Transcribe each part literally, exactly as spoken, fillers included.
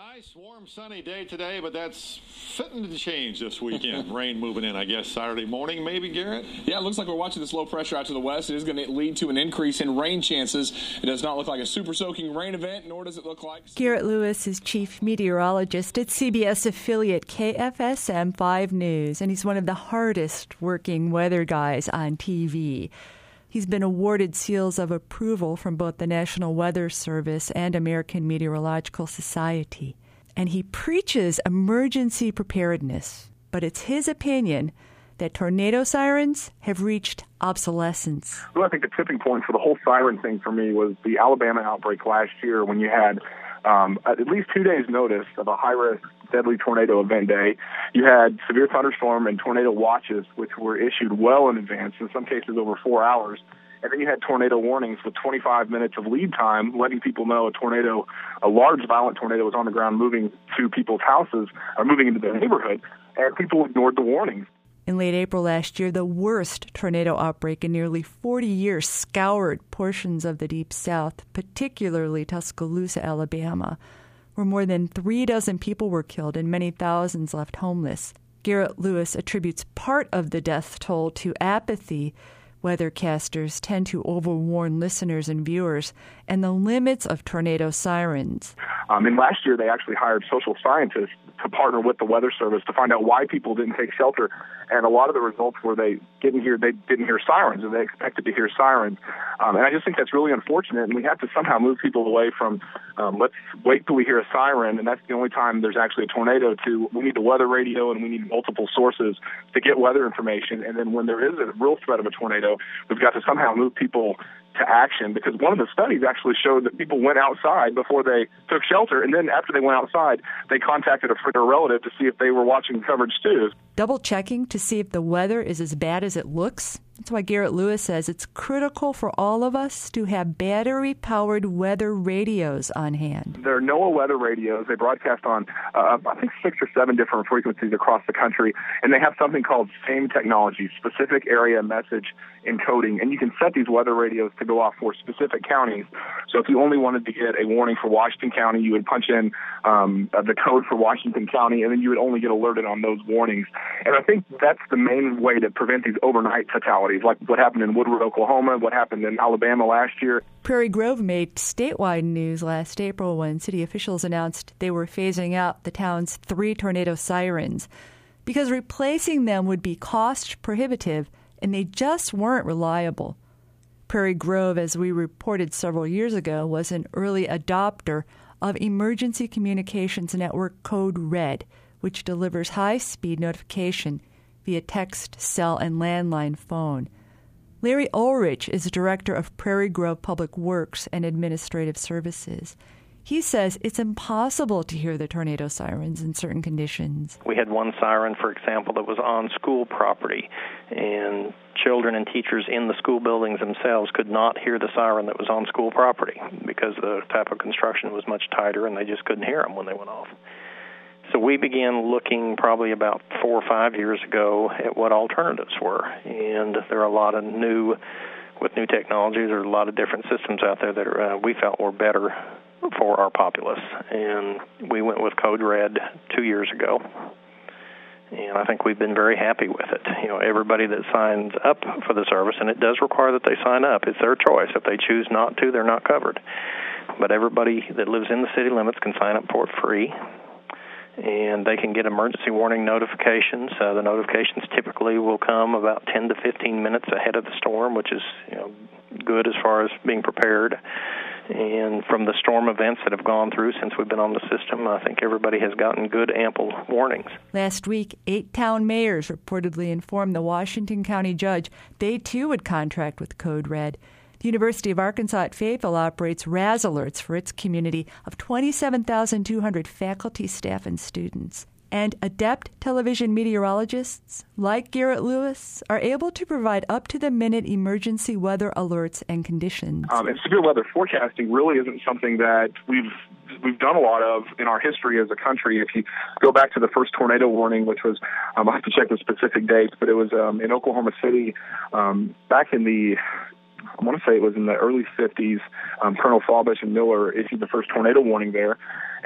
Nice, warm, sunny day today, but that's fitting to change this weekend. Rain moving in, I guess, Saturday morning, maybe, Garrett? Yeah, it looks like we're watching this low pressure out to the west. It is going to lead to an increase in rain chances. It does not look like a super soaking rain event, nor does it look like... Garrett Lewis is chief meteorologist at C B S affiliate K F S M five News, and he's one of the hardest working weather guys on T V. He's been awarded seals of approval from both the National Weather Service and American Meteorological Society. And he preaches emergency preparedness. But it's his opinion that tornado sirens have reached obsolescence. Well, I think the tipping point for the whole siren thing for me was the Alabama outbreak last year when you had um, at least two days' notice of a high-risk, deadly tornado event day. You had severe thunderstorm and tornado watches, which were issued well in advance, in some cases over four hours. And then you had tornado warnings with twenty-five minutes of lead time, letting people know a tornado, a large violent tornado was on the ground moving to people's houses or moving into their neighborhood, and people ignored the warnings. In late April last year, the worst tornado outbreak in nearly forty years scoured portions of the Deep South, particularly Tuscaloosa, Alabama, where more than three dozen people were killed and many thousands left homeless. Garrett Lewis attributes part of the death toll to apathy. Weathercasters tend to overwarn listeners and viewers and the limits of tornado sirens. Um, and last year, they actually hired social scientists to partner with the Weather Service to find out why people didn't take shelter. And a lot of the results were they didn't hear they didn't hear sirens, and they expected to hear sirens. Um, and I just think that's really unfortunate. And we have to somehow move people away from um, let's wait till we hear a siren, and that's the only time there's actually a tornado. To we need the weather radio, and we need multiple sources to get weather information. And then when there is a real threat of a tornado, we've got to somehow move people to action, because one of the studies actually showed that people went outside before they took shelter, and then after they went outside, they contacted a friend or relative to see if they were watching coverage too. Double checking to see if the weather is as bad as it looks. That's why Garrett Lewis says it's critical for all of us to have battery-powered weather radios on hand. There are NOAA weather radios. They broadcast on, uh, I think, six or seven different frequencies across the country, and they have something called SAME technology, Specific Area Message Encoding, and you can set these weather radios to go off for specific counties. So if you only wanted to get a warning for Washington County, you would punch in um, the code for Washington County, and then you would only get alerted on those warnings. And I think that's the main way to prevent these overnight fatalities, like what happened in Woodward, Oklahoma, what happened in Alabama last year. Prairie Grove made statewide news last April when city officials announced they were phasing out the town's three tornado sirens because replacing them would be cost prohibitive and they just weren't reliable. Prairie Grove, as we reported several years ago, was an early adopter of Emergency Communications Network Code Red, which delivers high-speed notification via text, cell, and landline phone. Larry Ulrich is director of Prairie Grove Public Works and Administrative Services. He says it's impossible to hear the tornado sirens in certain conditions. We had one siren, for example, that was on school property, and children and teachers in the school buildings themselves could not hear the siren that was on school property because the type of construction was much tighter, and they just couldn't hear them when they went off. So we began looking probably about four or five years ago at what alternatives were, and there are a lot of new, with new technologies, there are a lot of different systems out there that are, uh, we felt were better for our populace, and we went with Code Red two years ago, and I think we've been very happy with it. You know, everybody that signs up for the service, and it does require that they sign up, it's their choice. If they choose not to, they're not covered. But everybody that lives in the city limits can sign up for it free, and they can get emergency warning notifications. Uh, the notifications typically will come about ten to fifteen minutes ahead of the storm, which is, you know, good as far as being prepared. And from the storm events that have gone through since we've been on the system, I think everybody has gotten good, ample warnings. Last week, eight town mayors reportedly informed the Washington County judge they, too, would contract with Code Red. The University of Arkansas at Fayetteville operates Raz Alerts for its community of twenty-seven thousand two hundred faculty, staff, and students. And adept television meteorologists, like Garrett Lewis, are able to provide up-to-the-minute emergency weather alerts and conditions. Um, and severe weather forecasting really isn't something that we've we've done a lot of in our history as a country. If you go back to the first tornado warning, which was, um, I have to check the specific dates, but it was um, in Oklahoma City um, back in the I want to say it was in the early fifties, um, Colonel Fawbush and Miller issued the first tornado warning there.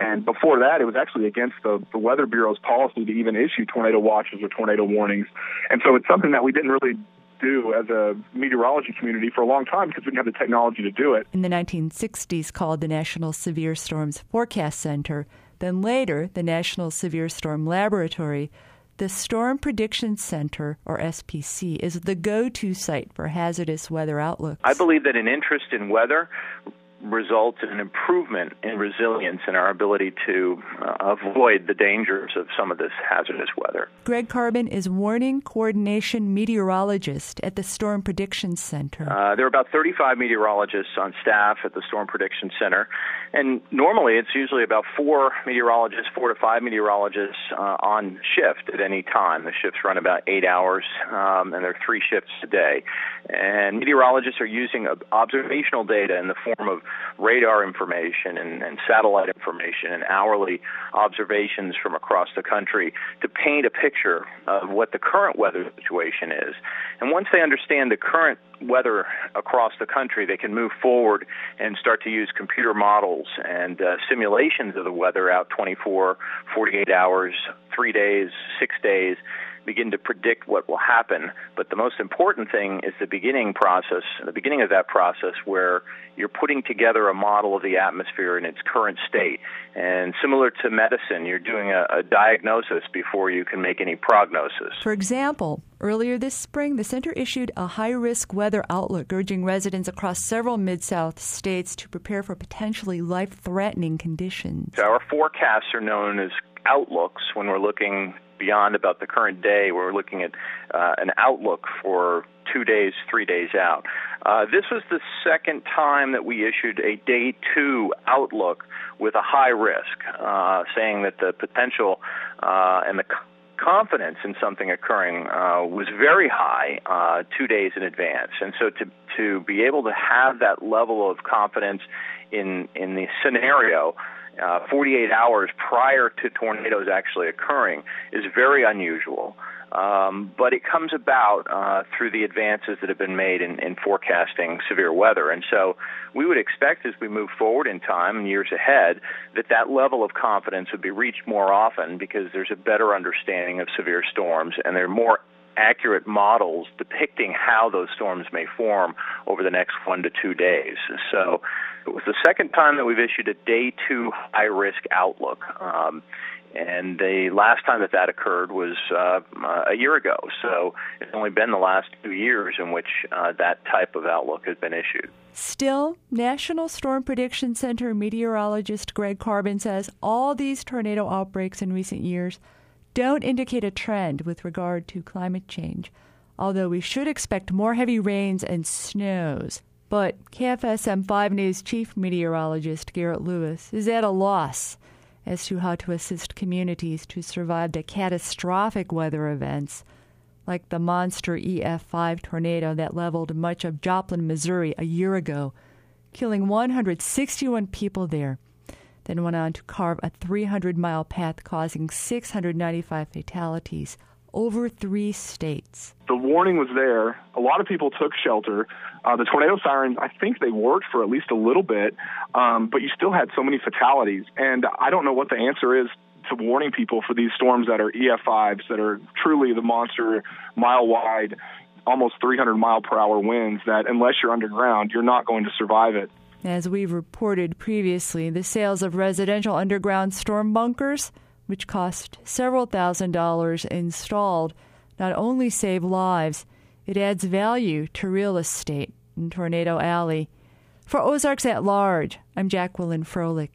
And before that, it was actually against the, the Weather Bureau's policy to even issue tornado watches or tornado warnings. And so it's something that we didn't really do as a meteorology community for a long time because we didn't have the technology to do it. In the nineteen sixties, called the National Severe Storms Forecast Center, then later the National Severe Storm Laboratory, the Storm Prediction Center, or S P C, is the go-to site for hazardous weather outlooks. I believe that an interest in weather results in an improvement in resilience and our ability to uh, avoid the dangers of some of this hazardous weather. Greg Carbon is warning coordination meteorologist at the Storm Prediction Center. Uh, there are about thirty-five meteorologists on staff at the Storm Prediction Center, and normally it's usually about four meteorologists, four to five meteorologists uh, on shift at any time. The shifts run about eight hours, um, and there are three shifts a day. And meteorologists are using observational data in the form of radar information and, and satellite information and hourly observations from across the country to paint a picture of what the current weather situation is. And once they understand the current weather across the country, they can move forward and start to use computer models and uh, simulations of the weather out twenty-four, forty-eight hours, three days, six days, begin to predict what will happen. But the most important thing is the beginning process, the beginning of that process where you're putting together a model of the atmosphere in its current state. And similar to medicine, you're doing a, a diagnosis before you can make any prognosis. For example, earlier this spring, the center issued a high-risk weather outlook urging residents across several Mid-South states to prepare for potentially life-threatening conditions. Our forecasts are known as outlooks when we're looking beyond about the current day. We're looking at uh, an outlook for two days, three days out. Uh, this was the second time that we issued a day two outlook with a high risk, uh, saying that the potential uh, and the c- confidence in something occurring uh, was very high uh, two days in advance. And so to to be able to have that level of confidence in in the scenario Uh, forty-eight hours prior to tornadoes actually occurring is very unusual. Um, but it comes about uh, through the advances that have been made in, in forecasting severe weather. And so we would expect as we move forward in time and years ahead that that level of confidence would be reached more often because there's a better understanding of severe storms and there are more accurate models depicting how those storms may form over the next one to two days. So it was the second time that we've issued a day two high-risk outlook. Um, and the last time that that occurred was uh, a year ago. So it's only been the last two years in which uh, that type of outlook has been issued. Still, National Storm Prediction Center meteorologist Greg Carbon says all these tornado outbreaks in recent years don't indicate a trend with regard to climate change, although we should expect more heavy rains and snows. But K F S M five News chief meteorologist Garrett Lewis is at a loss as to how to assist communities to survive the catastrophic weather events like the monster E F five tornado that leveled much of Joplin, Missouri a year ago, killing one hundred sixty-one people there, then went on to carve a three hundred mile path causing six hundred ninety-five fatalities over three states. The warning was there. A lot of people took shelter. Uh, the tornado sirens, I think they worked for at least a little bit, um, but you still had so many fatalities. And I don't know what the answer is to warning people for these storms that are E F fives, that are truly the monster, mile-wide, almost three hundred mile per hour winds that unless you're underground, you're not going to survive it. As we've reported previously, the sales of residential underground storm bunkers, which cost several thousand dollars installed, not only save lives, it adds value to real estate in Tornado Alley. For Ozarks at Large, I'm Jacqueline Froelich.